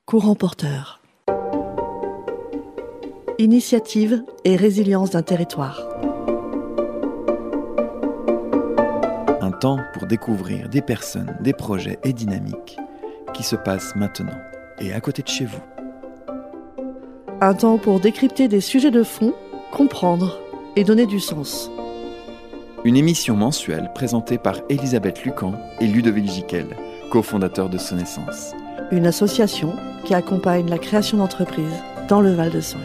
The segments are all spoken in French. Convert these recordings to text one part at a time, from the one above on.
Courant porteur. Initiative et résilience d'un territoire. Un temps pour découvrir des personnes, des projets et dynamiques qui se passent maintenant et à côté de chez vous. Un temps pour décrypter des sujets de fond, comprendre et donner du sens. Une émission mensuelle présentée par Elisabeth Lucan et Ludovic Giquel, cofondateurs de Sonessence. Une association qui accompagne la création d'entreprises dans le Val-de-Saône.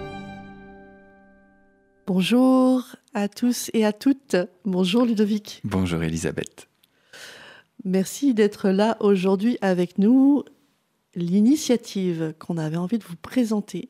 Bonjour à tous et à toutes. Bonjour Ludovic. Bonjour Elisabeth. Merci d'être là aujourd'hui avec nous. L'initiative qu'on avait envie de vous présenter,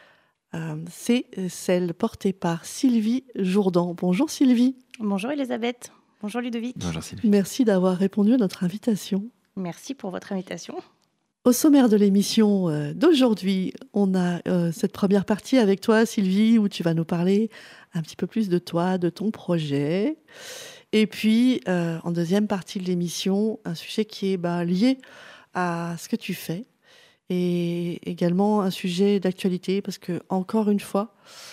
c'est celle portée par Sylvie Jourdan. Bonjour Sylvie. Bonjour Elisabeth. Bonjour Ludovic. Bonjour Sylvie. Merci d'avoir répondu à notre invitation. Merci pour votre invitation. Au sommaire de l'émission d'aujourd'hui, on a cette première partie avec toi, Sylvie, où tu vas nous parler un petit peu plus de toi, de ton projet. Et puis, en deuxième partie de l'émission, un sujet qui est lié à ce que tu fais et également un sujet d'actualité parce que, encore une fois,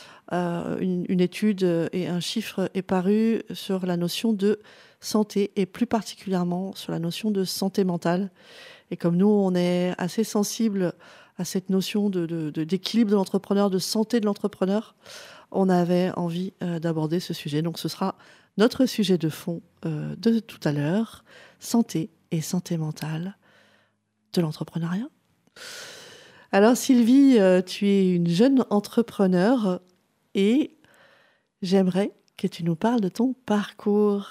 une étude et un chiffre est paru sur la notion de santé et plus particulièrement sur la notion de santé mentale. Et comme nous, on est assez sensible à cette notion d'équilibre de l'entrepreneur, de santé de l'entrepreneur, on avait envie d'aborder ce sujet. Donc ce sera notre sujet de fond de tout à l'heure, santé et santé mentale de l'entrepreneuriat. Alors Sylvie, tu es une jeune entrepreneur et j'aimerais que tu nous parles de ton parcours.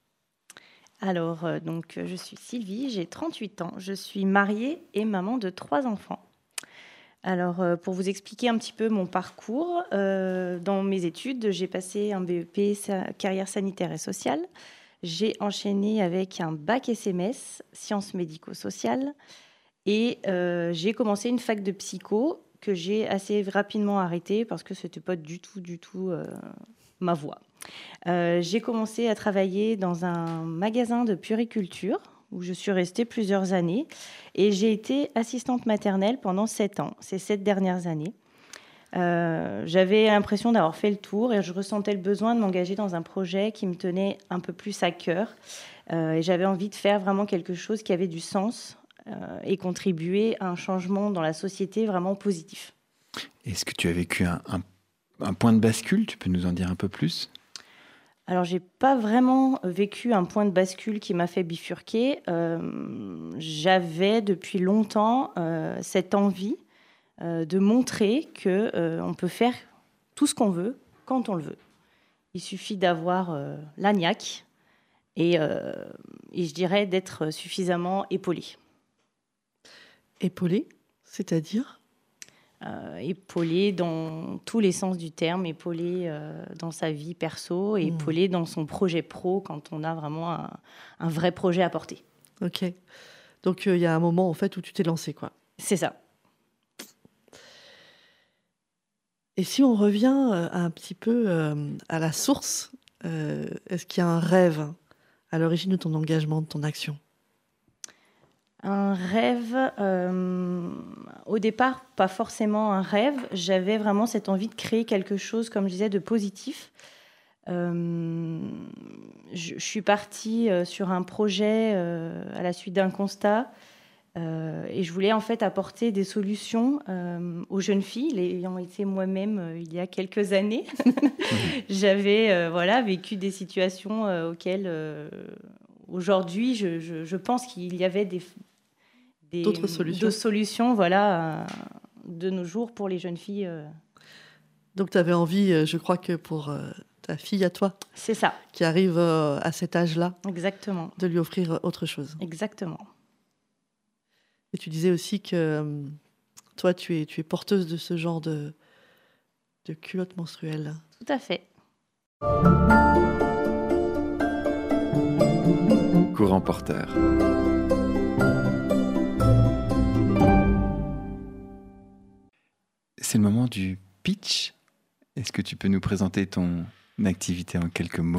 Alors, je suis Sylvie, j'ai 38 ans, je suis mariée et maman de 3 enfants. Alors, pour vous expliquer un petit peu mon parcours, dans mes études, j'ai passé un BEP carrière sanitaire et sociale. J'ai enchaîné avec un bac SMS, sciences médico-sociales. Et j'ai commencé une fac de psycho que j'ai assez rapidement arrêtée parce que ce n'était pas du tout ma voie. J'ai commencé à travailler dans un magasin de puériculture où je suis restée plusieurs années et j'ai été assistante maternelle pendant 7 ans, ces 7 dernières années. J'avais l'impression d'avoir fait le tour et je ressentais le besoin de m'engager dans un projet qui me tenait un peu plus à cœur. Et j'avais envie de faire vraiment quelque chose qui avait du sens et contribuer à un changement dans la société vraiment positif. Est-ce que tu as vécu un point de bascule ? Tu peux nous en dire un peu plus ? Alors, j'ai pas vraiment vécu un point de bascule qui m'a fait bifurquer. J'avais depuis longtemps cette envie de montrer qu'on peut faire tout ce qu'on veut, quand on le veut. Il suffit d'avoir la niaque et je dirais d'être suffisamment épaulé. Épaulé, c'est-à-dire ? Épaulé dans tous les sens du terme, épaulé dans sa vie perso, et épaulé dans son projet pro quand on a vraiment un vrai projet à porter. Ok. Donc il y a un moment en fait où tu t'es lancé, quoi. C'est ça. Et si on revient un petit peu à la source, est-ce qu'il y a un rêve à l'origine de ton engagement, de ton action ? Un rêve, au départ, pas forcément un rêve. J'avais vraiment cette envie de créer quelque chose, comme je disais, de positif. Je suis partie sur un projet à la suite d'un constat et je voulais en fait apporter des solutions aux jeunes filles, ayant été moi-même il y a quelques années. J'avais vécu des situations auxquelles aujourd'hui je pense qu'il y avait d'autres solutions de nos jours pour les jeunes filles. Donc tu avais envie, je crois que pour ta fille à toi, c'est ça, qui arrive à cet âge-là, exactement, de lui offrir autre chose. Exactement. Et tu disais aussi que toi, tu es porteuse de ce genre de culotte menstruelle. Tout à fait. Courant porteur. C'est le moment du pitch. Est-ce que tu peux nous présenter ton activité en quelques mots ?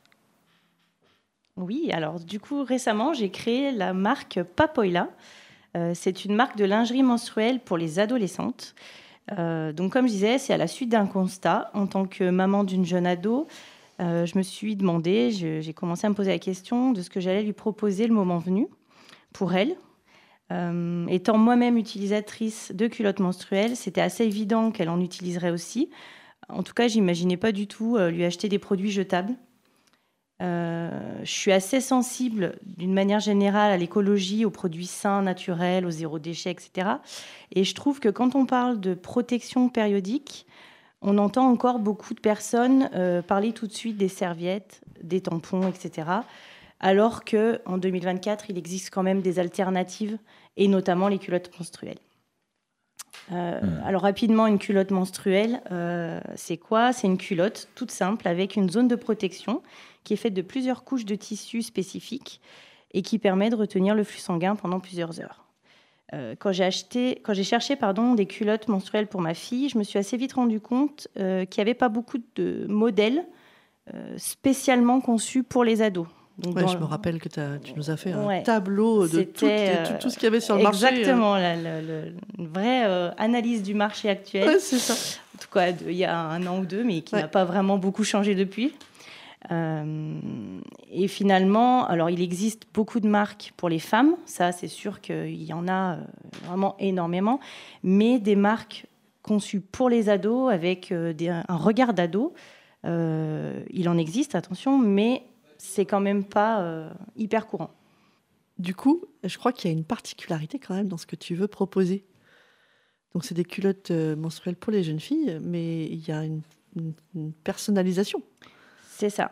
Oui, alors du coup, récemment, j'ai créé la marque Papoila, C'est une marque de lingerie menstruelle pour les adolescentes. Donc, comme je disais, c'est à la suite d'un constat. En tant que maman d'une jeune ado, je me suis demandé, j'ai commencé à me poser la question de ce que j'allais lui proposer le moment venu pour elle. Étant moi-même utilisatrice de culottes menstruelles, c'était assez évident qu'elle en utiliserait aussi. En tout cas, j'imaginais pas du tout lui acheter des produits jetables. Je suis assez sensible d'une manière générale à l'écologie, aux produits sains, naturels, au zéro déchet, etc. Et je trouve que quand on parle de protection périodique, on entend encore beaucoup de personnes parler tout de suite des serviettes, des tampons, etc. Alors qu'en 2024, il existe quand même des alternatives, et notamment les culottes menstruelles. Alors rapidement, une culotte menstruelle, c'est quoi ? C'est une culotte toute simple avec une zone de protection qui est faite de plusieurs couches de tissu spécifiques et qui permet de retenir le flux sanguin pendant plusieurs heures. Quand j'ai cherché des culottes menstruelles pour ma fille, je me suis assez vite rendu compte qu'il n'y avait pas beaucoup de modèles spécialement conçus pour les ados. Donc je me rappelle que tu nous as fait un tableau de tout ce qu'il y avait sur le marché. Exactement, une vraie analyse du marché actuel. Ouais, c'est ça. En tout cas, il y a 1 an ou 2, mais qui n'a pas vraiment beaucoup changé depuis. Et finalement, alors il existe beaucoup de marques pour les femmes, ça c'est sûr qu'il y en a vraiment énormément, mais des marques conçues pour les ados avec un regard d'ado, il en existe, attention, mais c'est quand même pas hyper courant. Du coup, je crois qu'il y a une particularité quand même dans ce que tu veux proposer. Donc c'est des culottes menstruelles pour les jeunes filles, mais il y a une personnalisation. C'est ça.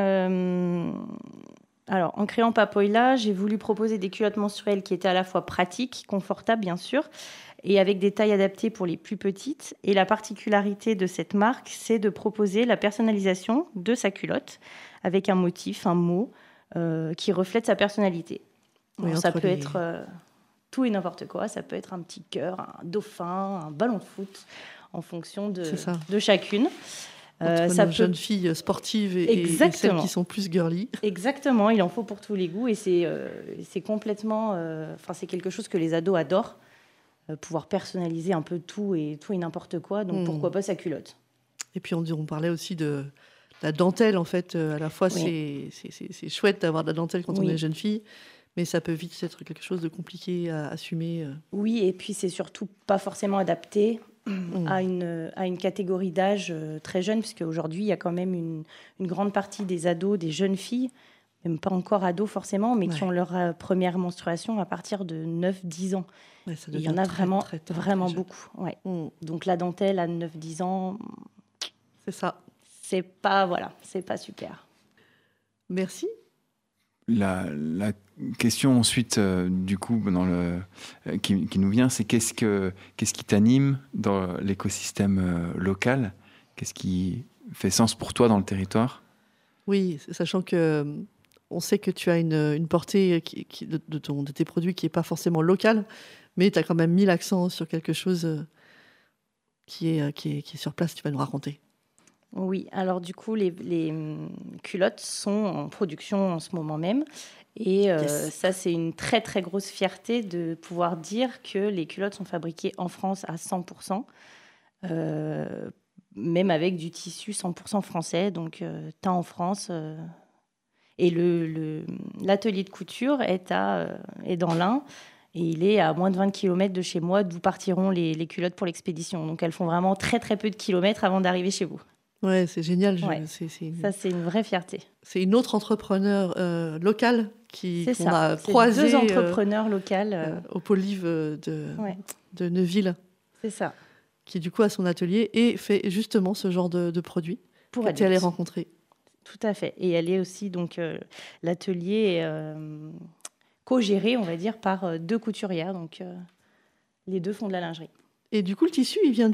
Alors, en créant Papoila, j'ai voulu proposer des culottes menstruelles qui étaient à la fois pratiques, confortables bien sûr, et avec des tailles adaptées pour les plus petites. Et la particularité de cette marque, c'est de proposer la personnalisation de sa culotte avec un motif, un mot qui reflète sa personnalité. Oui, ça peut être tout et n'importe quoi. Ça peut être un petit cœur, un dauphin, un ballon de foot, en fonction de chacune. Ça peut... jeunes filles sportives et celles qui sont plus girly. Exactement, il en faut pour tous les goûts et c'est complètement... c'est quelque chose que les ados adorent, pouvoir personnaliser un peu tout et n'importe quoi, donc pourquoi pas sa culotte. Et puis on parlait aussi de la dentelle, en fait. À la fois, c'est chouette d'avoir de la dentelle quand on est jeune fille, mais ça peut vite être quelque chose de compliqué à assumer. Oui, et puis c'est surtout pas forcément adapté à une catégorie d'âge très jeune, puisque aujourd'hui, il y a quand même une grande partie des ados, des jeunes filles, même pas encore ados forcément, mais qui ont leur première menstruation à partir de 9-10 ans. Ouais, il y en a vraiment beaucoup. Ouais. Donc la dentelle à 9-10 ans, c'est ça. C'est pas super. Merci. La question ensuite, du coup, qui nous vient, c'est qu'est-ce qui t'anime dans l'écosystème local ? Qu'est-ce qui fait sens pour toi dans le territoire ? Oui, sachant que on sait que tu as une portée de tes produits qui n'est pas forcément locale, mais tu as quand même mis l'accent sur quelque chose qui est sur place, tu vas nous raconter. Oui, alors du coup, les culottes sont en production en ce moment même. Et ça, c'est une très, très grosse fierté de pouvoir dire que les culottes sont fabriquées en France à 100%, même avec du tissu 100% français, donc teint en France. Et l'atelier de couture est dans l'Ain. Et il est à moins de 20 km de chez moi, d'où partiront les culottes pour l'expédition. Donc elles font vraiment très, très peu de kilomètres avant d'arriver chez vous. Ouais, c'est génial. Ça, c'est une vraie fierté. C'est une autre entrepreneur locale qu'on a croisée. 2 entrepreneurs locales. Au Pôle Livre de Neuville. C'est ça. Qui, du coup, a son atelier et fait justement ce genre de produits pour que tu es allée rencontrer. Tout à fait. Et elle est aussi, donc, l'atelier co-géré, on va dire, par 2 couturières. Donc, les 2 font de la lingerie. Et du coup, le tissu, il vient d'où ?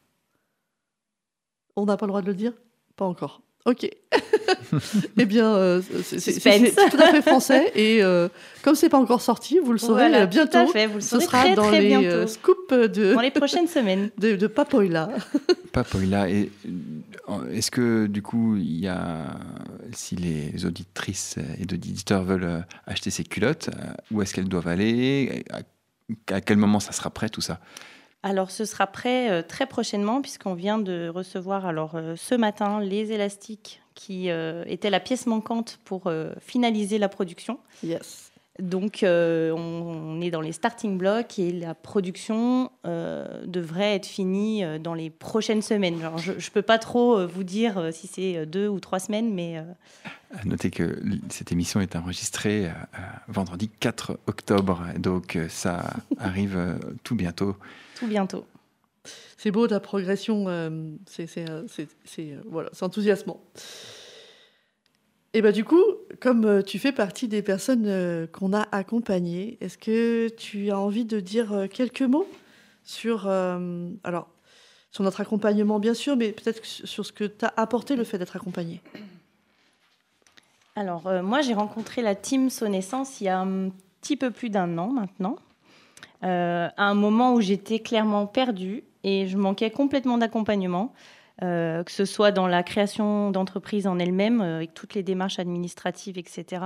On n'a pas le droit de le dire ? Pas encore. Ok. Eh bien, c'est tout à fait français. Et comme ce n'est pas encore sorti, vous le saurez bientôt. Tout à fait, vous le saurez sera dans très les bientôt. Scoops dans les prochaines semaines. De Papoila. Papoila. Et est-ce que, du coup, si les auditrices et auditeurs veulent acheter ces culottes, où est-ce qu'elles doivent aller ? À quel moment ça sera prêt, tout ça? Alors, ce sera prêt très prochainement, puisqu'on vient de recevoir ce matin les élastiques qui étaient la pièce manquante pour finaliser la production. Yes. Donc, on est dans les starting blocks et la production devrait être finie dans les prochaines semaines. Alors, je ne peux pas trop vous dire si c'est 2 ou 3 semaines, mais... À noter que cette émission est enregistrée vendredi 4 octobre, donc ça arrive tout bientôt. Tout bientôt. C'est beau ta progression, voilà, c'est enthousiasmant. Et du coup, comme tu fais partie des personnes qu'on a accompagnées, est-ce que tu as envie de dire quelques mots sur, sur notre accompagnement bien sûr, mais peut-être sur ce que t'a apporté le fait d'être accompagnée? Alors, moi, j'ai rencontré la team Sonnaissance il y a un petit peu plus d'1 an maintenant, à un moment où j'étais clairement perdue et je manquais complètement d'accompagnement, que ce soit dans la création d'entreprise en elle-même, avec toutes les démarches administratives, etc.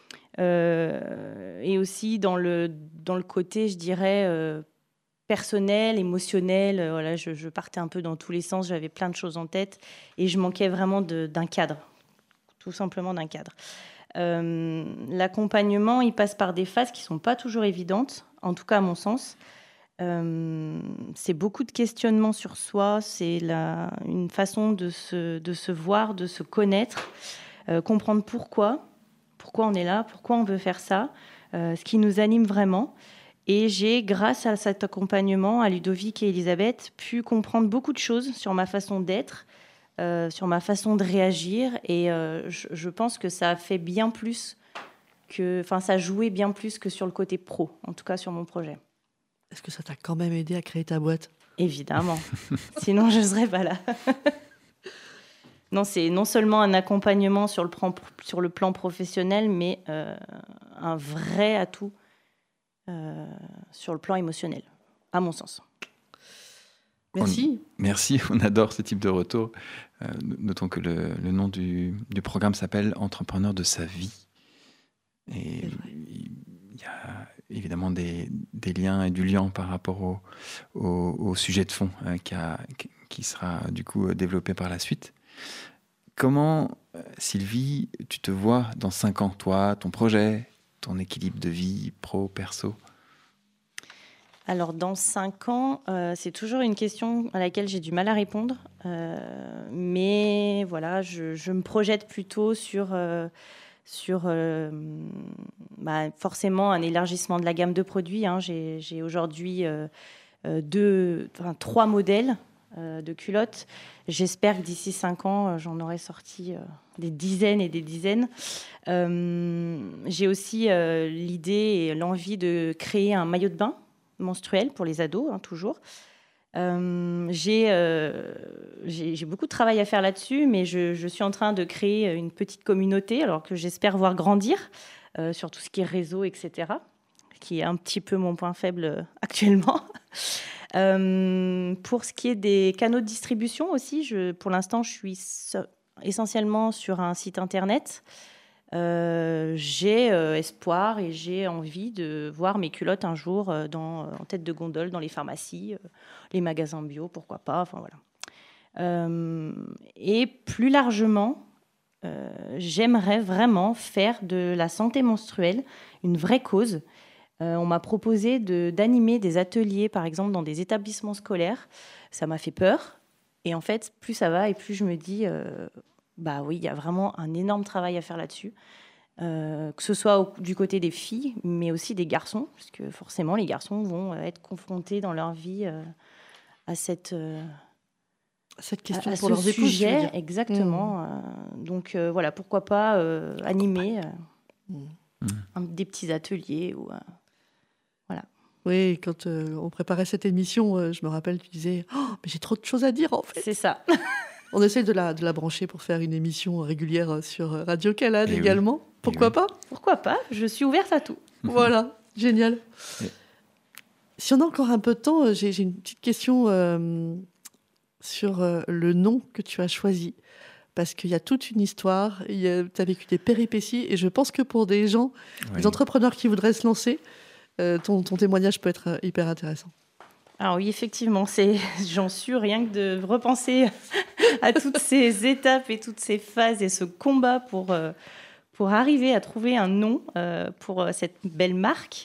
Et aussi dans le côté, je dirais, personnel, émotionnel. Voilà, je partais un peu dans tous les sens, j'avais plein de choses en tête et je manquais vraiment d'un cadre. Tout simplement d'un cadre. L'accompagnement, il passe par des phases qui ne sont pas toujours évidentes, en tout cas à mon sens. C'est beaucoup de questionnements sur soi, c'est une façon de se voir, de se connaître, comprendre pourquoi on est là, pourquoi on veut faire ça, ce qui nous anime vraiment. Et j'ai, grâce à cet accompagnement, à Ludovic et Elisabeth, pu comprendre beaucoup de choses sur ma façon d'être, sur ma façon de réagir, et je pense que ça a fait bien plus ça a joué bien plus que sur le côté pro, en tout cas sur mon projet. Est-ce que ça t'a quand même aidé à créer ta boîte? Évidemment, sinon je ne serais pas là. Non, c'est non seulement un accompagnement sur le plan professionnel, mais un vrai atout sur le plan émotionnel, à mon sens. Merci. Merci, on adore ce type de retour. Notons que le nom du programme s'appelle Entrepreneur de sa vie. Et il y a évidemment des liens et du lien par rapport au sujet de fond qui sera du coup développé par la suite. Comment, Sylvie, tu te vois dans 5 ans, toi, ton projet, ton équilibre de vie pro-perso? Alors, dans 5 ans, c'est toujours une question à laquelle j'ai du mal à répondre. Mais voilà, je me projette plutôt sur forcément un élargissement de la gamme de produits. J'ai aujourd'hui 3 modèles de culottes. J'espère que d'ici 5 ans, j'en aurai sorti des dizaines et des dizaines. J'ai aussi l'idée et l'envie de créer un maillot de bain menstruel pour les ados, toujours. J'ai beaucoup de travail à faire là-dessus, mais je suis en train de créer une petite communauté, alors que j'espère voir grandir sur tout ce qui est réseau, etc., qui est un petit peu mon point faible actuellement. Pour ce qui est des canaux de distribution aussi, pour l'instant, je suis essentiellement sur un site internet. J'ai espoir et j'ai envie de voir mes culottes un jour en tête de gondole dans les pharmacies, les magasins bio, pourquoi pas, enfin voilà. Et plus largement, j'aimerais vraiment faire de la santé menstruelle une vraie cause. On m'a proposé d'animer des ateliers, par exemple, dans des établissements scolaires. Ça m'a fait peur. Et en fait, plus ça va et plus je me dis... oui, il y a vraiment un énorme travail à faire là-dessus, que ce soit du côté des filles, mais aussi des garçons, parce que forcément, les garçons vont être confrontés dans leur vie à cette question pour ce leurs épouses, sujet, tu veux dire. exactement. Donc voilà, pourquoi pas animer des petits ateliers ou voilà. Oui, quand on préparait cette émission, je me rappelle, tu disais « Oh, mais j'ai trop de choses à dire, en fait !» C'est ça. On essaie de la brancher pour faire une émission régulière sur Radio Calade également. Oui. Pourquoi pas? Pourquoi pas? Je suis ouverte à tout. Voilà, génial. Si on a encore un peu de temps, j'ai une petite question sur le nom que tu as choisi. Parce qu'il y a toute une histoire, tu as vécu des péripéties, et je pense que pour des gens, des entrepreneurs qui voudraient se lancer, ton témoignage peut être hyper intéressant. Alors oui, effectivement, j'en suis rien que de repenser à toutes ces étapes et toutes ces phases et ce combat pour arriver à trouver un nom pour cette belle marque.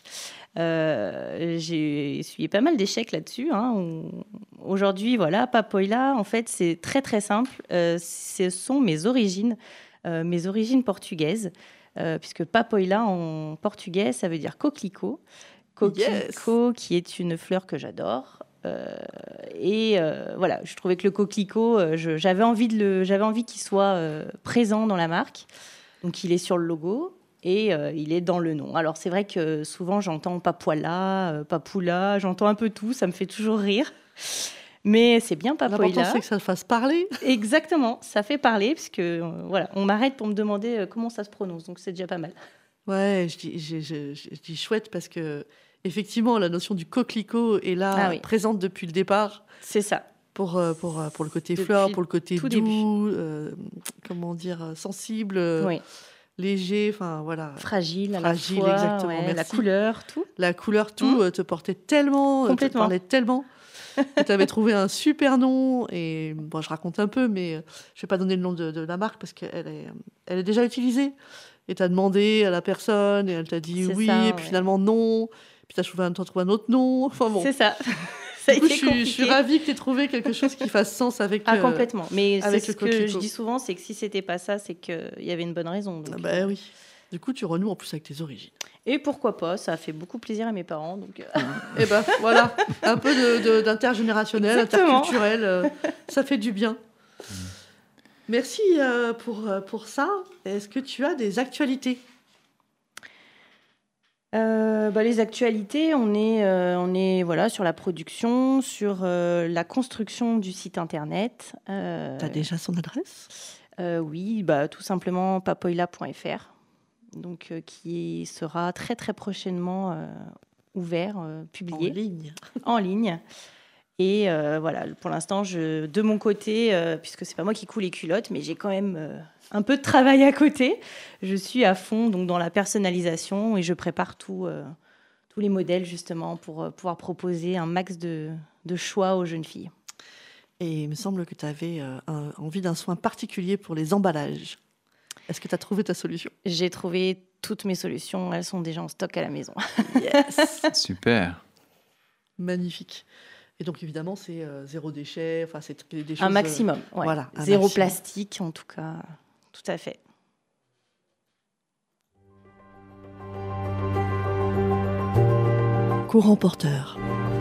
J'ai essuyé pas mal d'échecs là-dessus. Aujourd'hui, voilà, Papoila, en fait, c'est très très simple. Ce sont mes origines portugaises, puisque Papoila en portugais, ça veut dire coquelicot. Coquelicot, yes. Qui est une fleur que j'adore. Voilà, je trouvais que le coquelicot, j'avais envie qu'il soit présent dans la marque. Donc, il est sur le logo. Et il est dans le nom. Alors, c'est vrai que souvent, j'entends Papoila, Papoula, j'entends un peu tout, ça me fait toujours rire. Mais c'est bien Papoila. L'important, c'est que ça le fasse parler. Exactement, ça fait parler, parce que, voilà, on m'arrête pour me demander comment ça se prononce, donc c'est déjà pas mal. Ouais, je dis chouette parce que, effectivement, la notion du coquelicot est là, présente depuis le départ. C'est ça. Pour le côté fleur, pour le côté doux, sensible. Oui. Léger, enfin voilà. Fragile à la fois, exactement. Ouais, la couleur, tout. La couleur, tout, te portait tellement, te parlait tellement. Tu avais trouvé un super nom, et bon, je raconte un peu, mais je ne vais pas donner le nom de la marque parce qu'elle est déjà utilisée. Et tu as demandé à la personne, et elle t'a dit oui, et puis finalement non. Puis tu as trouvé un autre nom. Enfin bon. C'est ça. Du coup, je suis ravie que tu aies trouvé quelque chose qui fasse sens avec complètement. Mais avec c'est ce que je dis souvent, c'est que si c'était pas ça, c'est qu'il y avait une bonne raison. Donc, oui. Du coup, tu renoues en plus avec tes origines. Et pourquoi pas, ça a fait beaucoup plaisir à mes parents. Donc... Et voilà, un peu d'intergénérationnel, interculturel, ça fait du bien. Merci pour ça. Est-ce que tu as des actualités ? Les actualités, on est voilà, sur la production, sur la construction du site internet. Tu as déjà son adresse ? Oui, tout simplement papoila.fr, donc qui sera très très prochainement ouvert, publié. En ligne. Et voilà, pour l'instant, de mon côté, puisque c'est pas moi qui coud les culottes, mais j'ai quand même un peu de travail à côté. Je suis à fond donc dans la personnalisation et je prépare tous les modèles justement pour pouvoir proposer un max de choix aux jeunes filles. Et il me semble que tu avais envie d'un soin particulier pour les emballages. Est-ce que tu as trouvé ta solution ? J'ai trouvé toutes mes solutions. Elles sont déjà en stock à la maison. Yes. Super. Magnifique. Et donc, évidemment, c'est zéro déchet. Enfin, c'est des choses... Un maximum, ouais. Voilà, zéro plastique, en tout cas. Tout à fait. Courant porteur.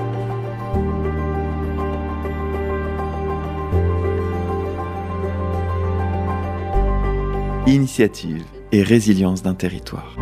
Initiative et résilience d'un territoire.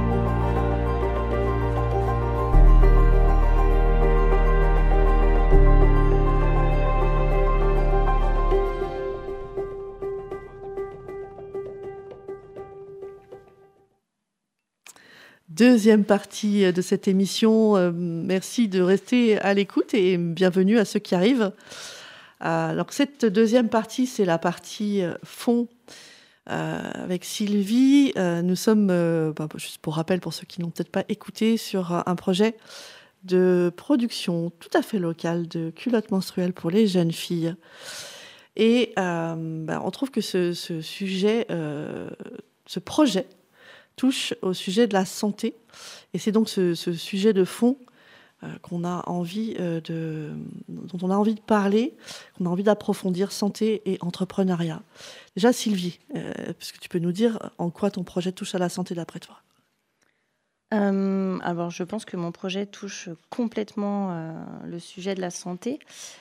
Deuxième partie de cette émission. Merci de rester à l'écoute et bienvenue à ceux qui arrivent. Alors, cette deuxième partie, c'est la partie fond. Avec Sylvie, nous sommes, juste pour rappel pour ceux qui n'ont peut-être pas écouté, sur un projet de production tout à fait locale de culottes menstruelles pour les jeunes filles. Et on trouve que ce sujet, ce projet touche au sujet de la santé. Et c'est donc ce sujet de fond dont on a envie de parler, qu'on a envie d'approfondir, santé et entrepreneuriat. Déjà, Sylvie, est-ce que tu peux nous dire en quoi ton projet touche à la santé d'après toi ? Alors, je pense que mon projet touche complètement le sujet de la santé.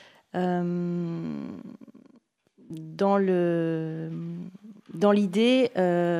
Dans l'idée...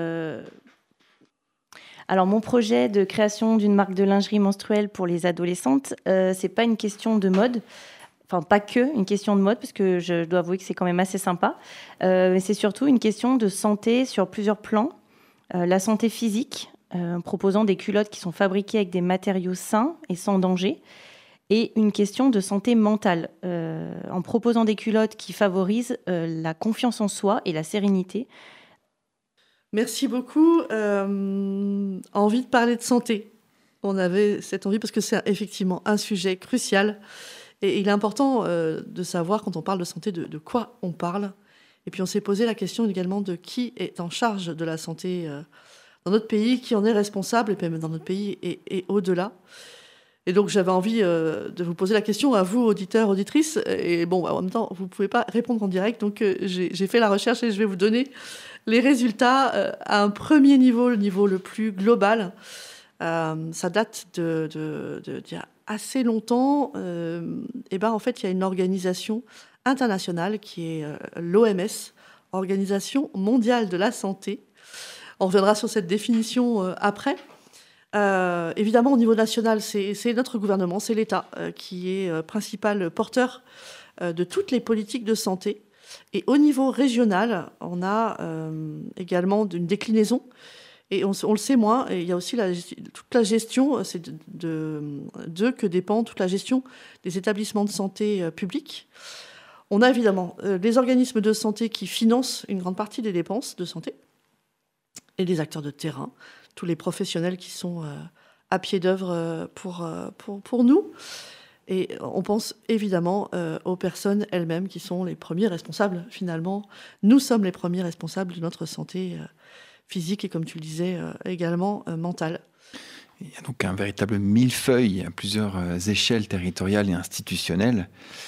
Alors, mon projet de création d'une marque de lingerie menstruelle pour les adolescentes, c'est pas une question de mode. Enfin, pas que une question de mode, parce que je dois avouer que c'est quand même assez sympa. Mais c'est surtout une question de santé sur plusieurs plans. La santé physique, en proposant des culottes qui sont fabriquées avec des matériaux sains et sans danger. Et une question de santé mentale, en proposant des culottes qui favorisent la confiance en soi et la sérénité. Merci beaucoup. Envie de parler de santé. On avait cette envie parce que c'est effectivement un sujet crucial. Et il est important de savoir, quand on parle de santé, de quoi on parle. Et puis on s'est posé la question également de qui est en charge de la santé dans notre pays, qui en est responsable, et puis même dans notre pays et au-delà. Et donc j'avais envie de vous poser la question à vous, auditeurs, auditrices. Et bon, en même temps, vous ne pouvez pas répondre en direct. Donc j'ai fait la recherche et je vais vous donner les résultats à un premier niveau, le niveau le plus global. Ça date d'il y a assez longtemps. En fait, il y a une organisation internationale qui est l'OMS, Organisation mondiale de la santé. On reviendra sur cette définition après. Évidemment, au niveau national, c'est notre gouvernement, c'est l'État qui est principal porteur de toutes les politiques de santé. Et au niveau régional, on a également une déclinaison. Et on le sait moins, et il y a aussi toute la gestion, c'est d'eux que dépend toute la gestion des établissements de santé publics. On a évidemment les organismes de santé qui financent une grande partie des dépenses de santé, et les acteurs de terrain, tous les professionnels qui sont à pied d'œuvre pour nous. Et on pense évidemment aux personnes elles-mêmes qui sont les premiers responsables, finalement. Nous sommes les premiers responsables de notre santé physique et, comme tu le disais, également mentale. Il y a donc un véritable millefeuille à plusieurs échelles territoriales et institutionnelles.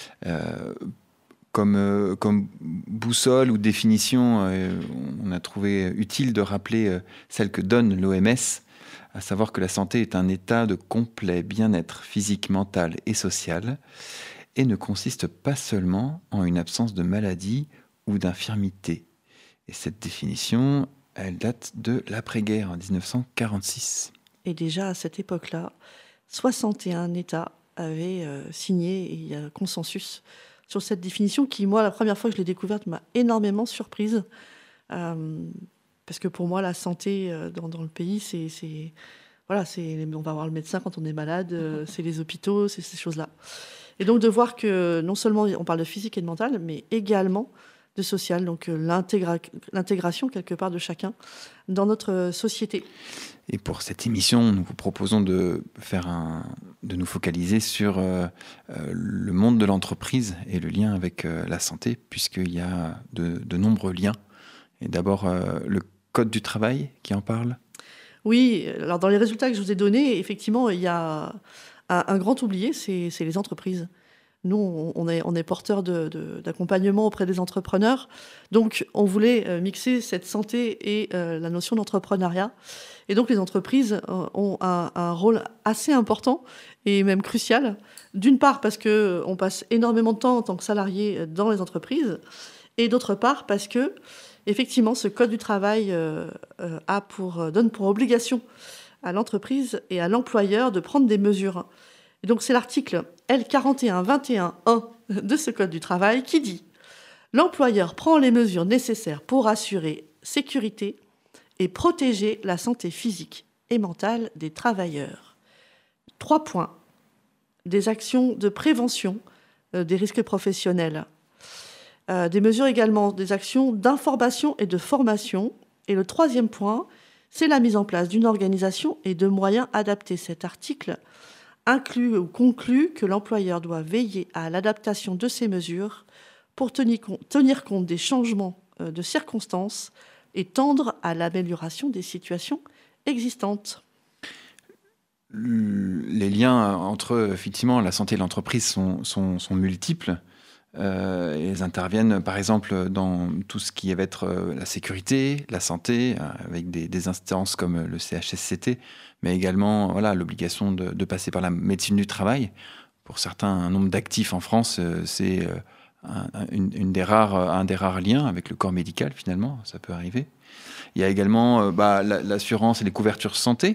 Comme boussole ou définition, on a trouvé utile de rappeler celle que donne l'OMS, à savoir que la santé est un état de complet bien-être physique, mental et social, et ne consiste pas seulement en une absence de maladie ou d'infirmité. Et cette définition, elle date de l'après-guerre, en 1946. Et déjà, à cette époque-là, 61 États avaient signé, et il y a un consensus sur cette définition qui, moi, la première fois que je l'ai découverte, m'a énormément surprise. Parce que pour moi, la santé dans le pays, on va voir le médecin quand on est malade, c'est les hôpitaux, c'est ces choses-là. Et donc de voir que non seulement on parle de physique et de mental, mais également de social, donc l'intégration quelque part de chacun dans notre société. Et pour cette émission, nous vous proposons de nous focaliser sur le monde de l'entreprise et le lien avec la santé, puisqu'il y a de nombreux liens. Et d'abord, le Code du travail qui en parle. Oui, alors dans les résultats que je vous ai donnés, effectivement, il y a un grand oublié, c'est les entreprises. Nous, on est porteurs d'accompagnement auprès des entrepreneurs. Donc, on voulait mixer cette santé et la notion d'entrepreneuriat. Et donc, les entreprises ont un rôle assez important et même crucial. D'une part, parce qu'on passe énormément de temps en tant que salarié dans les entreprises. Et d'autre part, parce que, effectivement, ce code du travail donne pour obligation à l'entreprise et à l'employeur de prendre des mesures. Et donc, c'est l'article L4121.1 de ce Code du travail qui dit « L'employeur prend les mesures nécessaires pour assurer sécurité et protéger la santé physique et mentale des travailleurs. » 3 points. Des actions de prévention des risques professionnels. Des mesures également, des actions d'information et de formation. Et le 3e point, c'est la mise en place d'une organisation et de moyens adaptés. Cet article inclut ou conclut que l'employeur doit veiller à l'adaptation de ces mesures pour tenir compte des changements de circonstances et tendre à l'amélioration des situations existantes. Les liens entre, effectivement, la santé et l'entreprise sont multiples. Ils interviennent, par exemple, dans tout ce qui va être la sécurité, la santé, avec des instances comme le CHSCT, mais également l'obligation de passer par la médecine du travail. Pour certains, un nombre d'actifs en France, c'est un des rares liens avec le corps médical, finalement, ça peut arriver. Il y a également l'assurance et les couvertures santé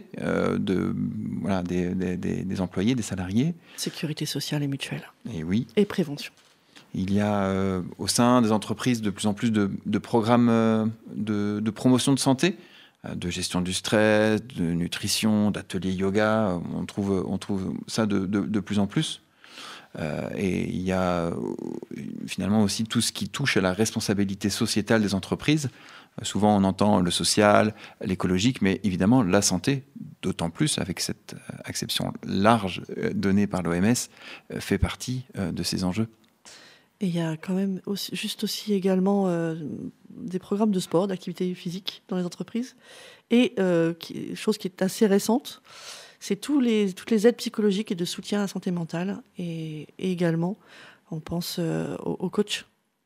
des employés, des salariés. Sécurité sociale et mutuelle. Et oui. Et prévention. Il y a au sein des entreprises de plus en plus de programmes de promotion de santé, de gestion du stress, de nutrition, d'ateliers yoga. On trouve ça de plus en plus. Et il y a finalement aussi tout ce qui touche à la responsabilité sociétale des entreprises. Souvent, on entend le social, l'écologique, mais évidemment, la santé, d'autant plus avec cette acception large donnée par l'OMS, fait partie de ces enjeux. Et il y a quand même aussi également des programmes de sport, d'activité physique dans les entreprises. Et chose qui est assez récente, c'est toutes les aides psychologiques et de soutien à la santé mentale. Et également, on pense aux coachs.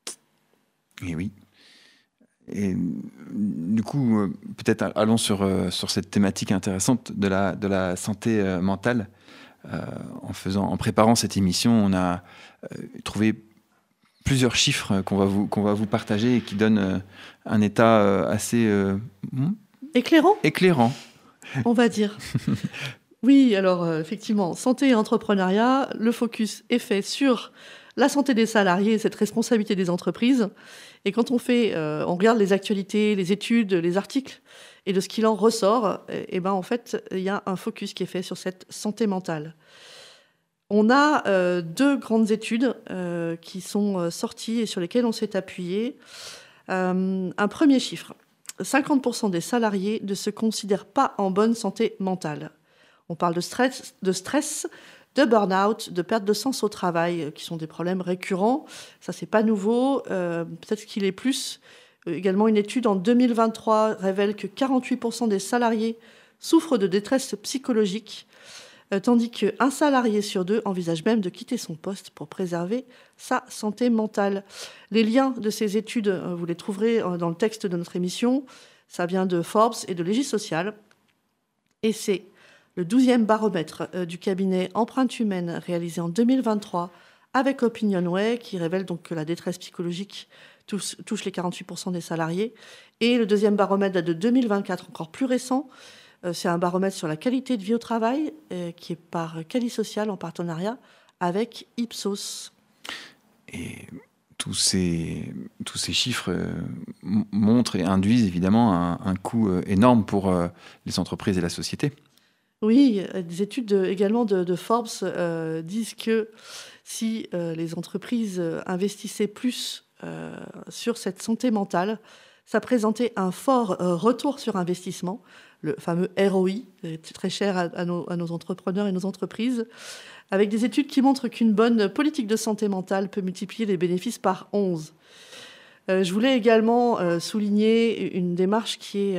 Et oui. Et du coup, peut-être allons sur cette thématique intéressante de la santé mentale. En préparant cette émission, on a trouvé plusieurs chiffres qu'on va vous partager et qui donnent un état assez éclairant, on va dire. Oui, alors effectivement, santé et entrepreneuriat, le focus est fait sur la santé des salariés et cette responsabilité des entreprises. Et quand on regarde les actualités, les études, les articles, et de ce qu'il en ressort, en fait, il y a un focus qui est fait sur cette santé mentale. On a 2 grandes études qui sont sorties et sur lesquelles on s'est appuyé. Un premier chiffre, 50% des salariés ne se considèrent pas en bonne santé mentale. On parle de stress, de burn-out, de perte de sens au travail, qui sont des problèmes récurrents. Ça, c'est pas nouveau. Peut-être qu'il est plus. Également, une étude en 2023 révèle que 48% des salariés souffrent de détresse psychologique, tandis qu'un salarié sur 2 envisage même de quitter son poste pour préserver sa santé mentale. Les liens de ces études, vous les trouverez dans le texte de notre émission. Ça vient de Forbes et de Légisocial. Et c'est le 12e baromètre du cabinet Empreinte Humaine réalisé en 2023 avec OpinionWay qui révèle donc que la détresse psychologique touche les 48% des salariés. Et le 2e baromètre date de 2024, encore plus récent. C'est un baromètre sur la qualité de vie au travail qui est par Calisocial en partenariat avec Ipsos. Et tous ces chiffres montrent et induisent évidemment un coût énorme pour les entreprises et la société. Oui, des études également de Forbes disent que si les entreprises investissaient plus sur cette santé mentale, ça présentait un fort retour sur investissement, le fameux ROI, très cher à nos entrepreneurs et nos entreprises, avec des études qui montrent qu'une bonne politique de santé mentale peut multiplier les bénéfices par 11. Je voulais également souligner une démarche qui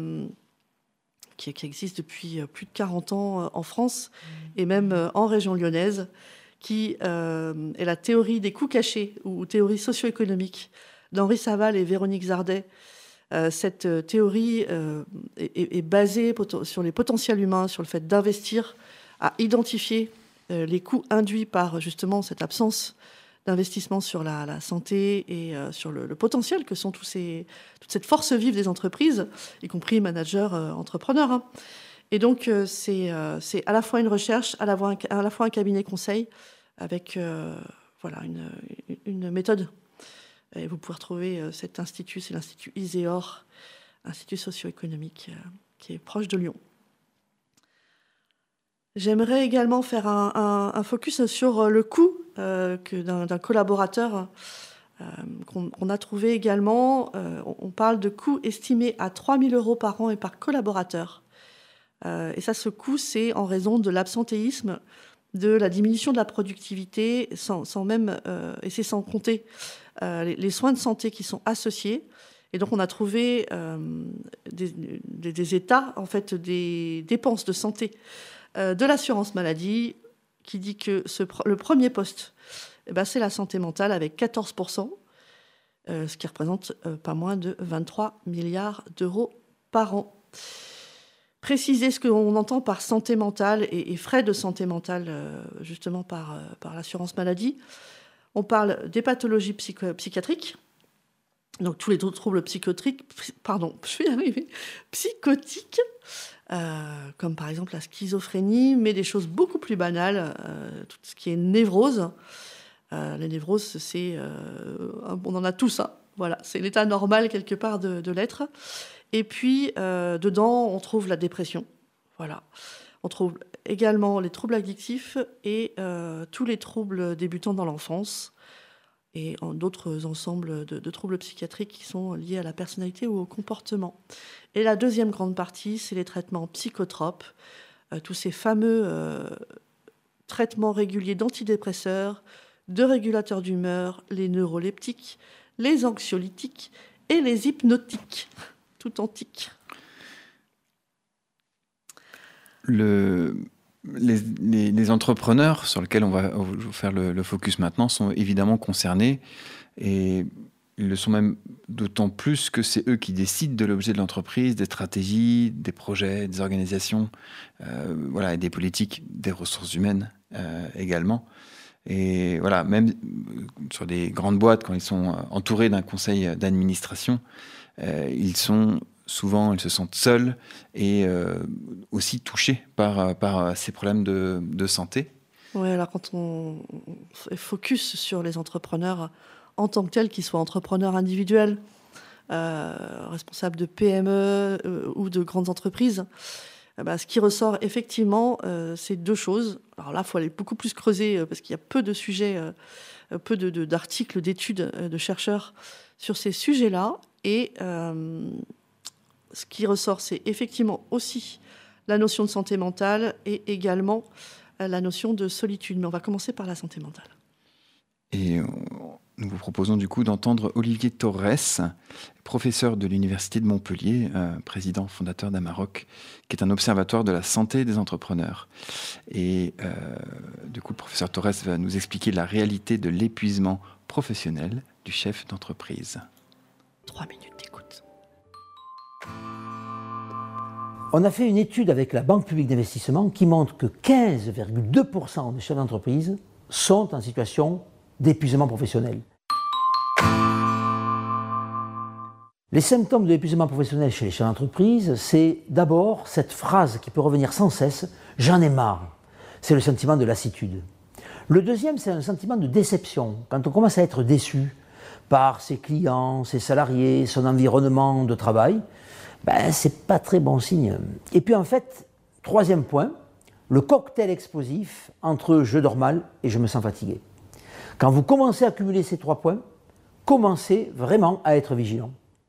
existe depuis plus de 40 ans en France et même en région lyonnaise, qui est la théorie des coûts cachés ou théorie socio-économique d'Henri Saval et Véronique Zardet. Cette théorie est basée sur les potentiels humains, sur le fait d'investir, à identifier les coûts induits par justement cette absence d'investissement sur la santé et sur le potentiel que sont toute cette force vive des entreprises, y compris managers, entrepreneurs. Hein. Et donc, c'est à la fois une recherche, à la fois un cabinet conseil avec une méthode. Et vous pouvez retrouver cet institut, c'est l'Institut ISEOR, Institut socio-économique, qui est proche de Lyon. J'aimerais également faire un focus sur le coût d'un collaborateur qu'on a trouvé également. On parle de coûts estimés à 3 000 € par an et par collaborateur. Et ça, ce coût, c'est en raison de l'absentéisme, de la diminution de la productivité, et c'est sans compter les soins de santé qui sont associés. Et donc, on a trouvé des états, en fait, des dépenses de santé de l'assurance maladie, qui dit que le premier poste, c'est la santé mentale avec 14%, ce qui représente pas moins de 23 milliards d'euros par an. Préciser ce qu'on entend par santé mentale et frais de santé mentale, justement par l'assurance maladie. On parle des pathologies psychiatriques, donc tous les troubles psychotiques, comme par exemple la schizophrénie, mais des choses beaucoup plus banales, tout ce qui est névrose. Les névroses, on en a tous, hein. Voilà, c'est l'état normal quelque part de l'être. Et puis, dedans, on trouve la dépression. Voilà. On trouve également les troubles addictifs et tous les troubles débutants dans l'enfance et d'autres ensembles de troubles psychiatriques qui sont liés à la personnalité ou au comportement. Et la deuxième grande partie, c'est les traitements psychotropes, tous ces fameux traitements réguliers d'antidépresseurs, de régulateurs d'humeur, les neuroleptiques, les anxiolytiques et les hypnotiques, tout antiques. Les entrepreneurs sur lesquels on va faire le focus maintenant sont évidemment concernés et ils le sont même d'autant plus que c'est eux qui décident de l'objet de l'entreprise, des stratégies, des projets, des organisations, et des politiques, des ressources humaines également. Et voilà, même sur des grandes boîtes, quand ils sont entourés d'un conseil d'administration, ils se sentent seuls et aussi touchés par ces problèmes de santé. Oui, alors quand on focus sur les entrepreneurs en tant que tels, qu'ils soient entrepreneurs individuels, responsables de PME ou de grandes entreprises, ce qui ressort effectivement, c'est deux choses. Alors là, il faut aller beaucoup plus creuser parce qu'il y a peu de sujets, peu d'articles, d'études de chercheurs sur ces sujets-là. Et ce qui ressort, c'est effectivement aussi la notion de santé mentale et également la notion de solitude. Mais on va commencer par la santé mentale. Et nous vous proposons du coup d'entendre Olivier Torres, professeur de l'Université de Montpellier, président fondateur d'Amaroc, qui est un observatoire de la santé des entrepreneurs. Et du coup, le professeur Torres va nous expliquer la réalité de l'épuisement professionnel du chef d'entreprise. 3 minutes d'écoute. On a fait une étude avec la Banque publique d'investissement qui montre que 15,2% des chefs d'entreprise sont en situation d'épuisement professionnel. Les symptômes de l'épuisement professionnel chez les chefs d'entreprise, c'est d'abord cette phrase qui peut revenir sans cesse « j'en ai marre ». C'est le sentiment de lassitude. Le deuxième, c'est un sentiment de déception, quand on commence à être déçu par ses clients, ses salariés, son environnement de travail, c'est pas très bon signe. Et puis en fait, troisième point, le cocktail explosif entre je dors mal et je me sens fatigué. Quand vous commencez à cumuler ces 3 points, commencez vraiment à être vigilant.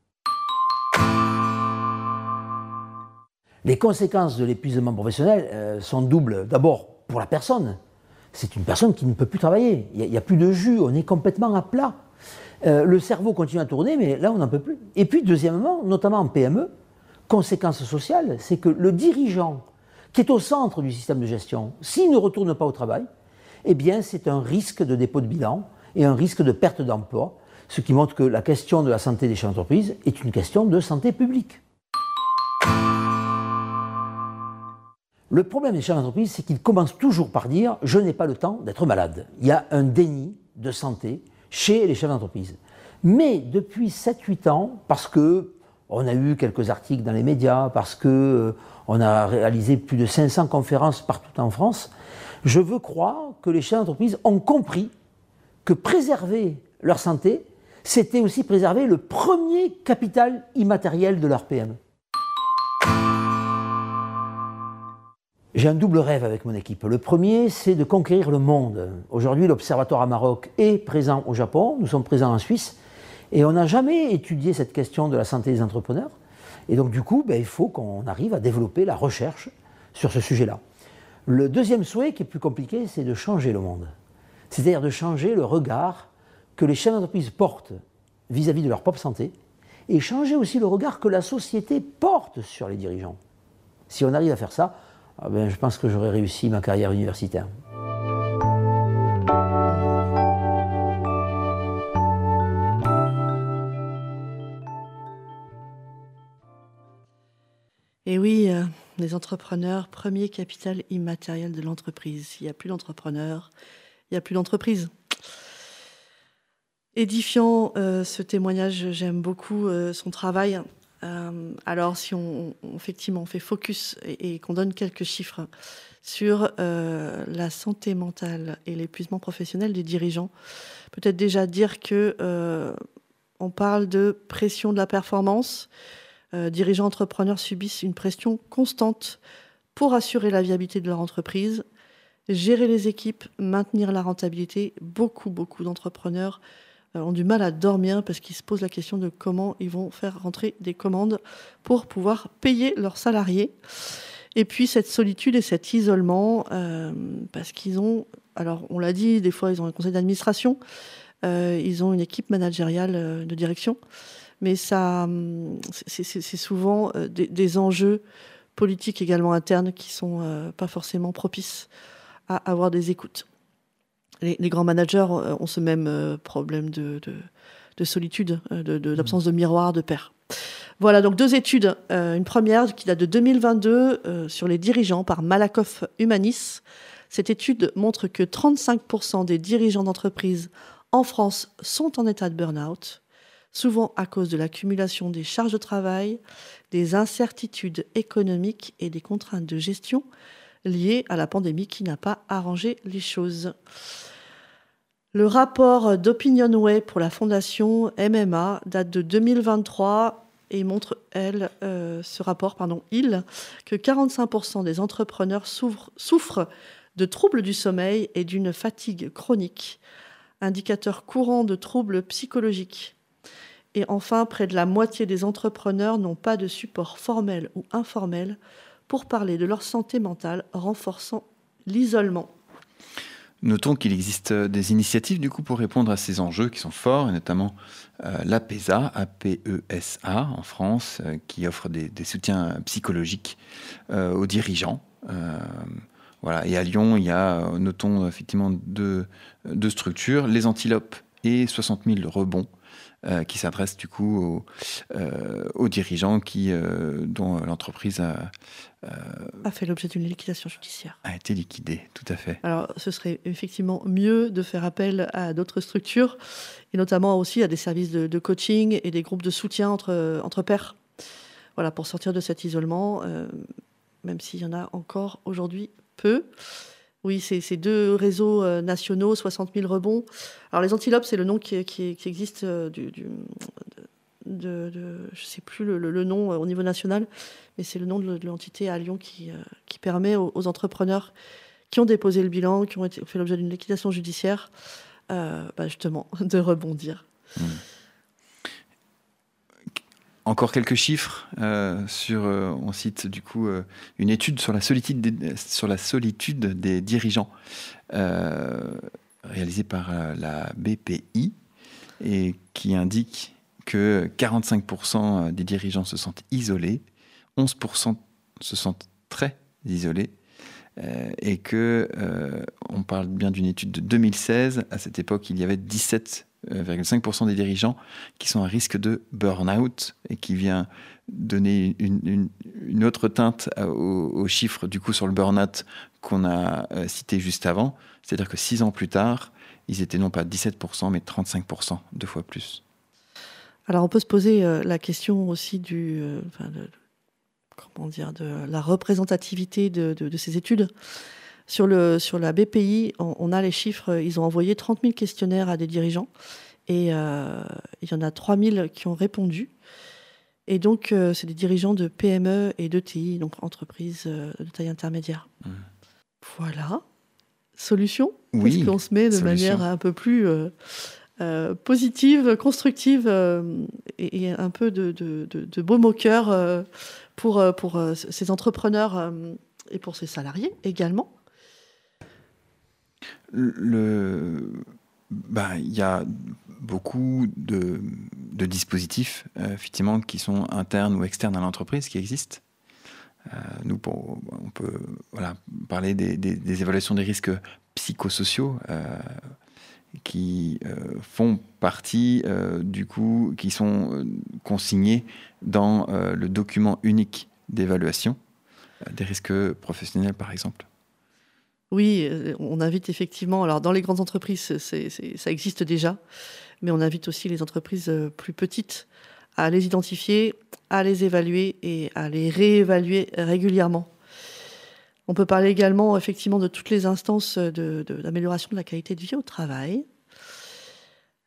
Les conséquences de l'épuisement professionnel sont doubles. D'abord, pour la personne, c'est une personne qui ne peut plus travailler. Il n'y a plus de jus, on est complètement à plat. Le cerveau continue à tourner, mais là, on n'en peut plus. Et puis, deuxièmement, notamment en PME, conséquence sociale, c'est que le dirigeant qui est au centre du système de gestion, s'il ne retourne pas au travail, eh bien, c'est un risque de dépôt de bilan et un risque de perte d'emploi, ce qui montre que la question de la santé des chefs d'entreprise est une question de santé publique. Le problème des chefs d'entreprise, c'est qu'ils commencent toujours par dire « je n'ai pas le temps d'être malade ». Il y a un déni de santé chez les chefs d'entreprise. Mais depuis 7-8 ans, parce qu'on a eu quelques articles dans les médias, parce qu'on a réalisé plus de 500 conférences partout en France, je veux croire que les chefs d'entreprise ont compris que préserver leur santé, c'était aussi préserver le premier capital immatériel de leur PME. J'ai un double rêve avec mon équipe. Le premier, c'est de conquérir le monde. Aujourd'hui, l'Observatoire Amaroc est présent au Japon, nous sommes présents en Suisse, et on n'a jamais étudié cette question de la santé des entrepreneurs. Et donc, du coup, il faut qu'on arrive à développer la recherche sur ce sujet-là. Le deuxième souhait, qui est plus compliqué, c'est de changer le monde. C'est-à-dire de changer le regard que les chefs d'entreprise portent vis-à-vis de leur propre santé, et changer aussi le regard que la société porte sur les dirigeants. Si on arrive à faire ça, je pense que j'aurais réussi ma carrière universitaire. Et oui, les entrepreneurs, premier capital immatériel de l'entreprise. S'il n'y a plus d'entrepreneurs, il n'y a plus d'entreprise. Édifiant ce témoignage, j'aime beaucoup son travail. Alors si effectivement on fait focus et qu'on donne quelques chiffres sur la santé mentale et l'épuisement professionnel des dirigeants, peut-être déjà dire que on parle de pression de la performance. Dirigeants entrepreneurs subissent une pression constante pour assurer la viabilité de leur entreprise, gérer les équipes, maintenir la rentabilité. Beaucoup d'entrepreneurs ont du mal à dormir parce qu'ils se posent la question de comment ils vont faire rentrer des commandes pour pouvoir payer leurs salariés. Et puis cette solitude et cet isolement, parce qu'ils ont, alors on l'a dit, des fois ils ont un conseil d'administration, ils ont une équipe managériale de direction, mais ça, c'est souvent des enjeux politiques également internes qui sont pas forcément propices à avoir des écoutes. Les grands managers ont ce même problème de solitude, d'absence de miroir, de pair. Voilà, donc 2 études. Une première qui date de 2022 sur les dirigeants par Malakoff Humanis. Cette étude montre que 35% des dirigeants d'entreprise en France sont en état de burn-out, souvent à cause de l'accumulation des charges de travail, des incertitudes économiques et des contraintes de gestion liées à la pandémie qui n'a pas arrangé les choses. Le rapport d'Opinionway pour la fondation MMA date de 2023 et montre, ce rapport, que 45% des entrepreneurs souffrent de troubles du sommeil et d'une fatigue chronique, indicateur courant de troubles psychologiques. Et enfin, près de la moitié des entrepreneurs n'ont pas de support formel ou informel pour parler de leur santé mentale, renforçant l'isolement. Notons qu'il existe des initiatives du coup pour répondre à ces enjeux qui sont forts, et notamment l'APESA, APESA en France, qui offre des soutiens psychologiques aux dirigeants. Voilà. Et à Lyon, il y a, notons effectivement deux structures, les Antilopes et 60 000 rebonds, qui s'adressent du coup aux dirigeants dont l'entreprise a fait l'objet d'une liquidation judiciaire. A été liquidée, tout à fait. Alors, ce serait effectivement mieux de faire appel à d'autres structures, et notamment aussi à des services de coaching et des groupes de soutien entre pairs. Voilà, pour sortir de cet isolement, même s'il y en a encore aujourd'hui peu. Oui, c'est 2 réseaux nationaux, 60 000 rebonds. Alors, les Antilopes, c'est le nom qui existe je ne sais plus le nom au niveau national, mais c'est le nom de l'entité à Lyon qui permet aux entrepreneurs qui ont déposé le bilan, qui ont fait l'objet d'une liquidation judiciaire, justement, de rebondir. Encore quelques chiffres on cite du coup une étude sur la solitude des dirigeants réalisée par la BPI et qui indique que 45% des dirigeants se sentent isolés, 11% se sentent très isolés, et que on parle bien d'une étude de 2016. À cette époque, il y avait 17,5% des dirigeants qui sont à risque de burn-out, et qui vient donner une autre teinte aux chiffres du coup sur le burn-out qu'on a cité juste avant. C'est-à-dire que 6 ans plus tard, ils étaient non pas 17%, mais 35%, 2 fois plus. Alors, on peut se poser la question aussi de la représentativité de ces études. Sur la BPI, on a les chiffres. Ils ont envoyé 30 000 questionnaires à des dirigeants et il y en a 3 000 qui ont répondu. Et donc, c'est des dirigeants de PME et d'ETI, donc entreprises de taille intermédiaire. Voilà. Solution ? Oui. Est-ce qu'on se met de manière un peu plus positive, constructive et un peu de baume au cœur pour ces entrepreneurs et pour ces salariés également? Il y a beaucoup de dispositifs effectivement qui sont internes ou externes à l'entreprise qui existent. On peut parler des évaluations des risques psychosociaux qui font partie qui sont consignés dans le document unique d'évaluation des risques professionnels, par exemple. Oui, on invite effectivement, alors dans les grandes entreprises, ça existe déjà, mais on invite aussi les entreprises plus petites à les identifier, à les évaluer et à les réévaluer régulièrement. On peut parler également effectivement de toutes les instances d'amélioration de la qualité de vie au travail,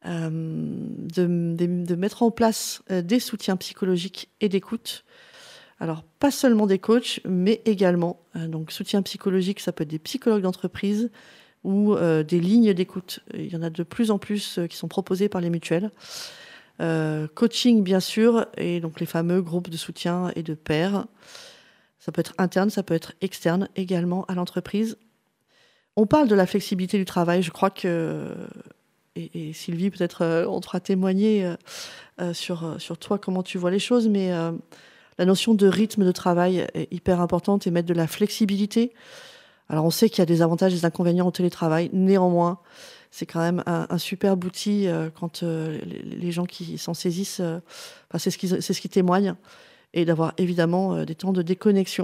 de mettre en place des soutiens psychologiques et d'écoute. Alors, pas seulement des coachs, mais également, donc soutien psychologique, ça peut être des psychologues d'entreprise ou des lignes d'écoute. Il y en a de plus en plus qui sont proposées par les mutuelles. Coaching, bien sûr, et donc les fameux groupes de soutien et de pairs. Ça peut être interne, ça peut être externe également à l'entreprise. On parle de la flexibilité du travail. Je crois que, et Sylvie, peut-être on te fera témoigner sur toi, comment tu vois les choses, mais la notion de rythme de travail est hyper importante et mettre de la flexibilité. Alors on sait qu'il y a des avantages et des inconvénients au télétravail. Néanmoins, c'est quand même un superbe outil quand les gens qui s'en saisissent, c'est ce qui témoigne, et d'avoir évidemment des temps de déconnexion.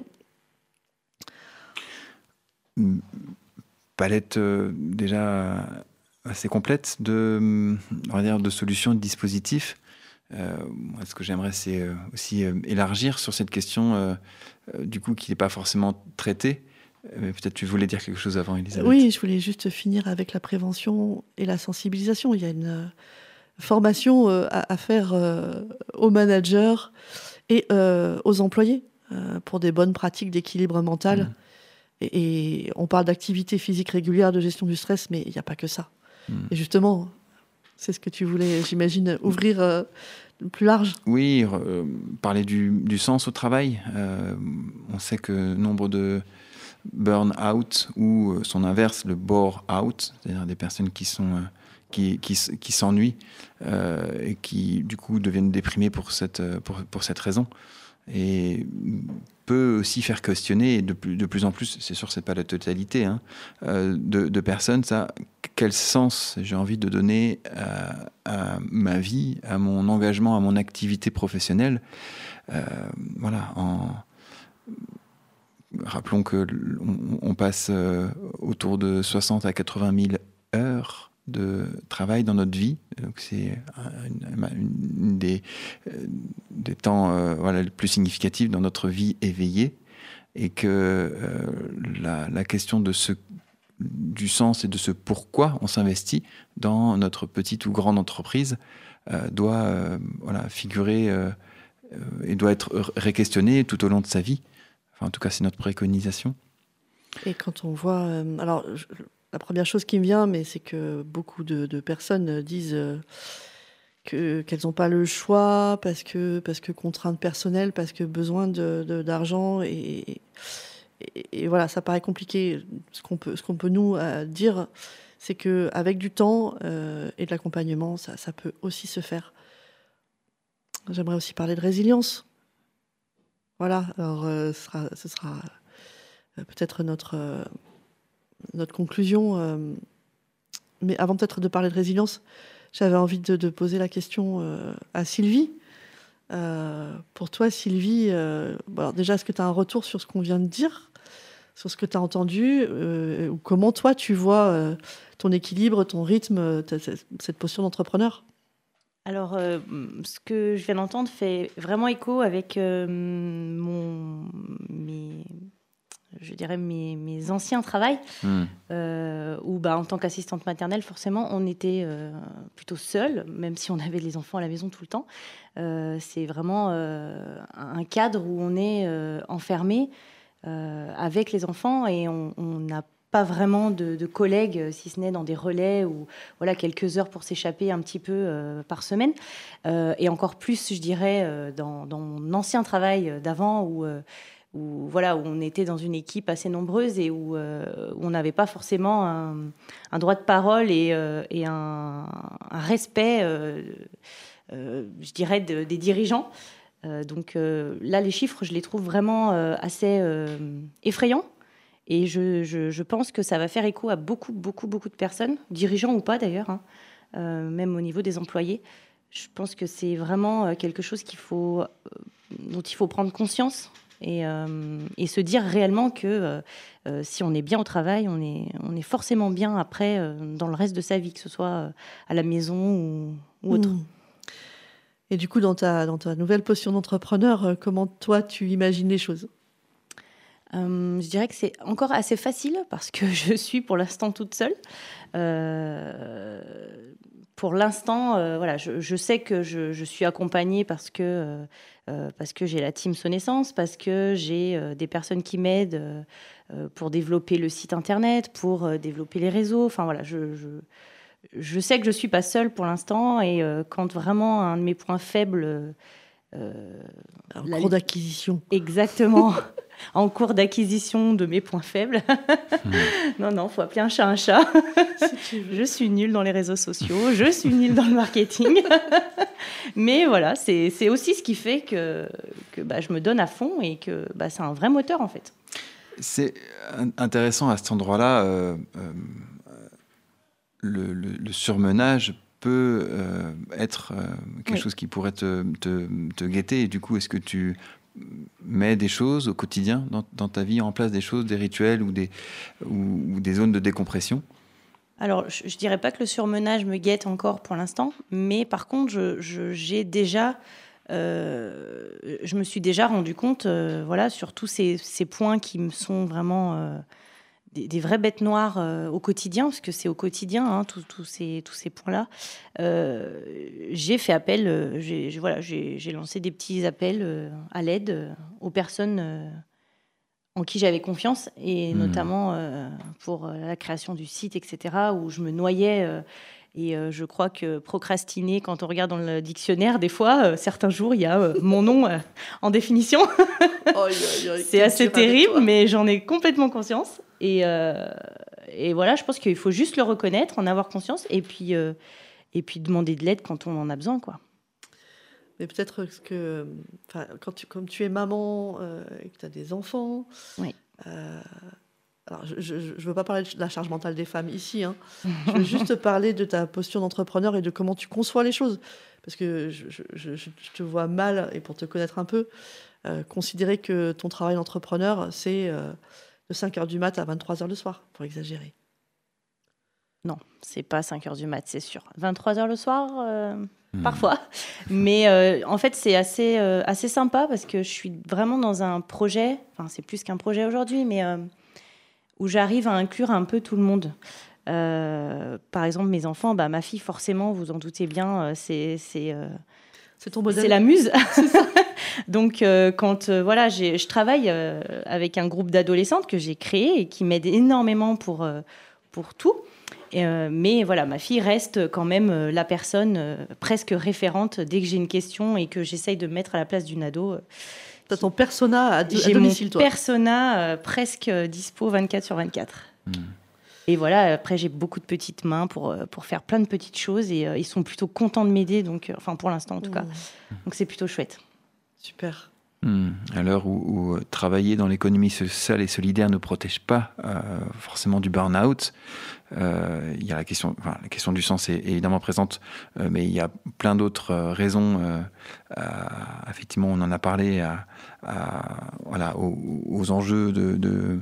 Palette déjà assez complète on va dire, de solutions, de dispositifs. Moi, ce que j'aimerais, c'est aussi élargir sur cette question, du coup, qui n'est pas forcément traitée. Mais peut-être tu voulais dire quelque chose avant, Elisabeth. Oui, je voulais juste finir avec la prévention et la sensibilisation. Il y a une formation à faire aux managers et aux employés pour des bonnes pratiques d'équilibre mental. Et on parle d'activité physique régulière, de gestion du stress, mais il n'y a pas que ça. Et justement, c'est ce que tu voulais, j'imagine, ouvrir plus large. Oui, parler du sens au travail. On sait que nombre de burn-out ou son inverse, le bore-out, c'est-à-dire des personnes qui s'ennuient et qui, du coup, deviennent déprimées pour cette raison. Et peut aussi faire questionner, et de plus en plus, c'est sûr, c'est pas la totalité, de personnes, ça, quel sens j'ai envie de donner à ma vie, à mon engagement, à mon activité professionnelle. Rappelons qu'on passe autour de 60 à 80 000 heures de travail dans notre vie. Donc c'est une des temps les plus significatifs dans notre vie éveillée, et que la question du sens et de ce pourquoi on s'investit dans notre petite ou grande entreprise doit figurer et doit être réquestionnée tout au long de sa vie. Enfin, en tout cas, c'est notre préconisation. Et quand on voit... la première chose qui me vient, mais c'est que beaucoup de personnes disent qu'elles n'ont pas le choix parce que contraintes personnelles, parce que besoin d'argent. Et voilà, ça paraît compliqué. Ce qu'on peut nous dire, c'est qu'avec du temps et de l'accompagnement, ça peut aussi se faire. J'aimerais aussi parler de résilience. Voilà, alors ce sera peut-être notre conclusion. Mais avant peut-être de parler de résilience, j'avais envie de poser la question à Sylvie. Pour toi, Sylvie, alors déjà, est-ce que tu as un retour sur ce qu'on vient de dire, sur ce que tu as entendu, ou comment toi tu vois ton équilibre, ton rythme, cette posture d'entrepreneur ? Alors, ce que je viens d'entendre fait vraiment écho avec mes anciens travails, où en tant qu'assistante maternelle, forcément, on était plutôt seul, même si on avait les enfants à la maison tout le temps. C'est vraiment un cadre où on est enfermé avec les enfants, et on n'a pas vraiment de collègues, si ce n'est dans des relais ou quelques heures pour s'échapper un petit peu par semaine. Et encore plus, je dirais, dans mon ancien travail d'avant, où on était dans une équipe assez nombreuse et où on n'avait pas forcément un droit de parole et un respect, je dirais, des dirigeants. Donc là, les chiffres, je les trouve vraiment assez effrayants. Et je pense que ça va faire écho à beaucoup de personnes, dirigeants ou pas d'ailleurs, même au niveau des employés. Je pense que c'est vraiment quelque chose dont il faut prendre conscience et se dire réellement que si on est bien au travail, on est forcément bien après dans le reste de sa vie, que ce soit à la maison ou autre. Et du coup, dans ta nouvelle posture d'entrepreneur, comment toi tu imagines les choses ? Je dirais que c'est encore assez facile parce que je suis pour l'instant toute seule. pour l'instant, voilà, je sais que je suis accompagnée parce que j'ai la team Sonnaissance, parce que j'ai des personnes qui m'aident pour développer le site internet, pour développer les réseaux. Enfin voilà, je sais que je ne suis pas seule pour l'instant, et quand vraiment un de mes points faibles... En cours d'acquisition. Exactement. En cours d'acquisition de mes points faibles. Non, faut appeler un chat un chat. Je suis nulle dans les réseaux sociaux, je suis nulle dans le marketing. Mais voilà, c'est aussi ce qui fait que je me donne à fond et que c'est un vrai moteur en fait. C'est intéressant à cet endroit-là. Le surmenage peut être quelque chose qui pourrait te guetter. Et du coup, est-ce que tu mets des choses au quotidien dans ta vie en place, des choses, des rituels ou des zones de décompression? Alors, je ne dirais pas que le surmenage me guette encore pour l'instant, mais par contre, je me suis déjà rendu compte sur tous ces points qui me sont vraiment des vraies bêtes noires au quotidien, parce que c'est au quotidien, tous ces points-là. J'ai fait appel, j'ai lancé des petits appels à l'aide aux personnes en qui j'avais confiance, et notamment pour la création du site, etc., où je me noyais. Et je crois que procrastiner, quand on regarde dans le dictionnaire, des fois, certains jours, il y a mon nom en définition. C'est assez terrible, mais j'en ai complètement conscience. Et voilà, je pense qu'il faut juste le reconnaître, en avoir conscience, et puis demander de l'aide quand on en a besoin, quoi. Mais peut-être que, comme tu es maman et que tu as des enfants, oui. Alors je ne veux pas parler de la charge mentale des femmes ici, hein. Je veux juste parler de ta posture d'entrepreneur et de comment tu conçois les choses. Parce que je te vois mal, et pour te connaître un peu, considérer que ton travail d'entrepreneur, c'est de 5h du mat à 23h le soir, pour exagérer. Non, c'est pas 5h du mat, c'est sûr. 23h le soir, parfois. Mais en fait, c'est assez sympa, parce que je suis vraiment dans un projet, enfin c'est plus qu'un projet aujourd'hui, mais où j'arrive à inclure un peu tout le monde. Par exemple, mes enfants, ma fille, forcément, vous en doutez bien, c'est ton modèle. C'est la muse. Donc, quand je travaille avec un groupe d'adolescentes que j'ai créé et qui m'aide énormément pour tout. Mais voilà, ma fille reste quand même la personne presque référente dès que j'ai une question et que j'essaye de me mettre à la place d'une ado. T'as ton persona à domicile, toi. J'ai mon persona presque dispo 24/24. Et voilà, après, j'ai beaucoup de petites mains pour faire plein de petites choses, et ils sont plutôt contents de m'aider, donc, pour l'instant en tout cas. Donc c'est plutôt chouette. Super. À l'heure où travailler dans l'économie sociale et solidaire ne protège pas forcément du burn-out, il y a la question du sens est évidemment présente, mais il y a plein d'autres raisons. Effectivement, on en a parlé aux enjeux de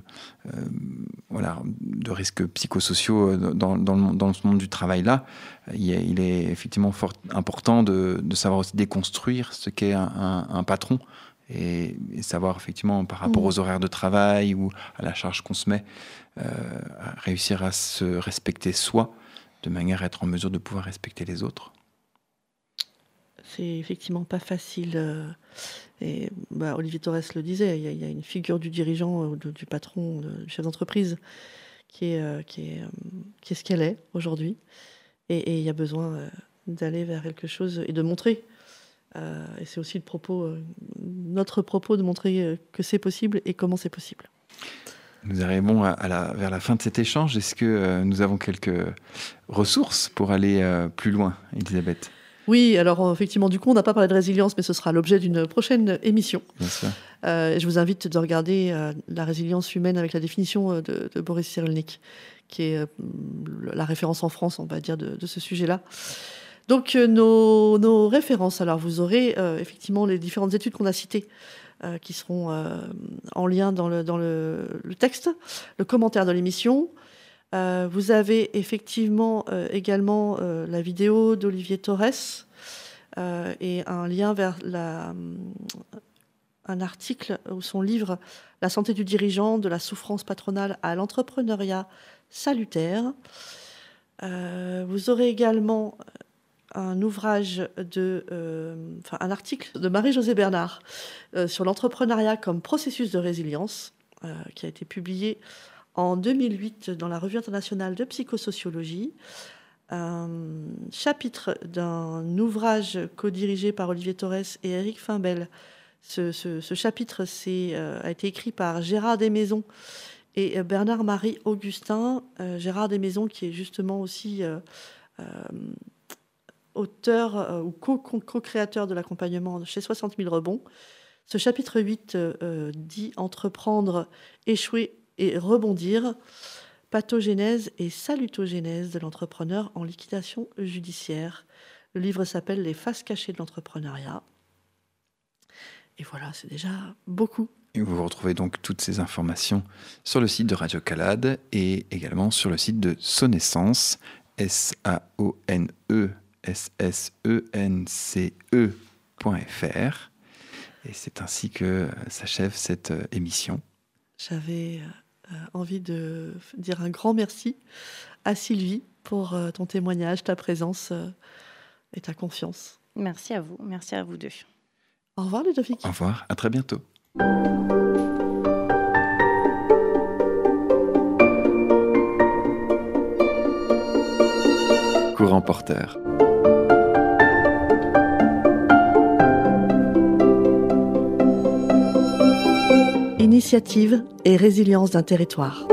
risques psychosociaux dans ce monde du travail là. Il est effectivement fort important de savoir aussi déconstruire ce qu'est un patron. Et savoir effectivement par rapport aux horaires de travail ou à la charge qu'on se met, réussir à se respecter soi de manière à être en mesure de pouvoir respecter les autres. C'est effectivement pas facile. Et Olivier Torres le disait, il y a une figure du dirigeant, du patron, du chef d'entreprise qui est ce qu'elle est aujourd'hui. Et il y a besoin d'aller vers quelque chose et de montrer. Et c'est aussi notre propos, de montrer que c'est possible et comment c'est possible. Nous arrivons vers la fin de cet échange. Est-ce que nous avons quelques ressources pour aller plus loin, Elisabeth ? Oui, alors effectivement, du coup, on n'a pas parlé de résilience, mais ce sera l'objet d'une prochaine émission. Bien sûr. Je vous invite de regarder la résilience humaine avec la définition de Boris Cyrulnik, qui est la référence en France, on va dire, de ce sujet-là. Donc, nos références. Alors, vous aurez effectivement les différentes études qu'on a citées, qui seront en lien dans le texte, le commentaire de l'émission. Vous avez effectivement également la vidéo d'Olivier Torres et un lien vers un article ou son livre « La santé du dirigeant, de la souffrance patronale à l'entrepreneuriat salutaire ». Vous aurez également un ouvrage un article de Marie-Josée Bernard sur l'entrepreneuriat comme processus de résilience, qui a été publié en 2008 dans la Revue internationale de psychosociologie. Un chapitre d'un ouvrage co-dirigé par Olivier Torres et Éric Fimbel. Ce chapitre a été écrit par Gérard Desmaisons et Bernard-Marie Augustin. Gérard Desmaisons qui est justement aussi auteur ou co-créateur de l'accompagnement chez 60 000 rebonds. Ce chapitre 8 dit « Entreprendre, échouer et rebondir ». Pathogénèse et salutogénèse de l'entrepreneur en liquidation judiciaire. Le livre s'appelle « Les faces cachées de l'entrepreneuriat ». Et voilà, c'est déjà beaucoup. Et vous retrouvez donc toutes ces informations sur le site de Radio Calade et également sur le site de Sonessence, SAONESSENCE.fr. Et c'est ainsi que s'achève cette émission. J'avais envie de dire un grand merci à Sylvie pour ton témoignage, ta présence et ta confiance. Merci à vous deux. Au revoir Ludovic. Au revoir, à très bientôt. Courant porteur. Initiative et résilience d'un territoire.